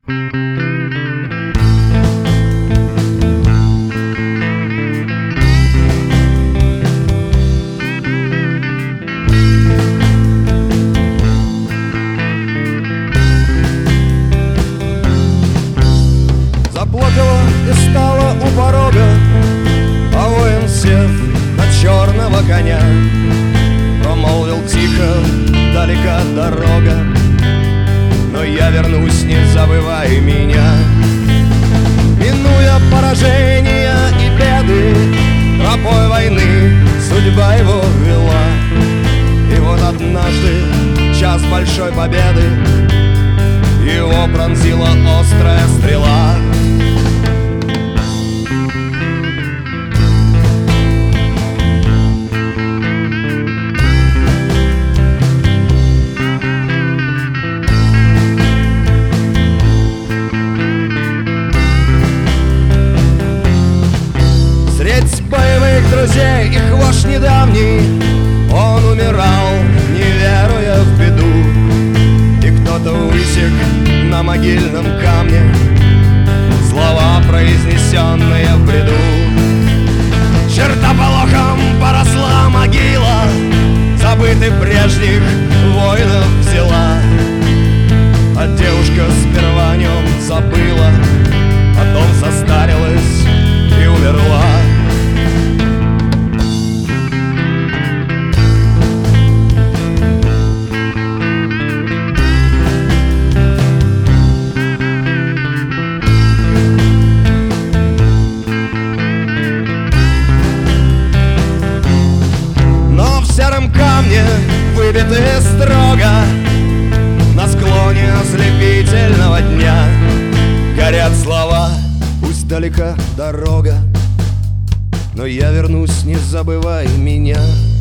Заплакала и стала у порога, а воин, сев на черного коня, промолвил тихо: далека дорога, но я вернусь, не забывай меня. Минуя поражения и беды, тропой войны судьба его вела. И вот однажды, час большой победы, его пронзила острая стрела. Средь боевых друзей их вождь недавний, он умирал, не веруя в беду. И кто-то высек на могильном камне слова, произнесенные в бреду. Чертополохом поросла могила, забытых прежних воинов взяла. А девушка сперва о нем забыла, потом состарилась и умерла. В сером камне, выбитые строго, на склоне ослепительного дня, горят слова: пусть далека дорога, но я вернусь, не забывай меня.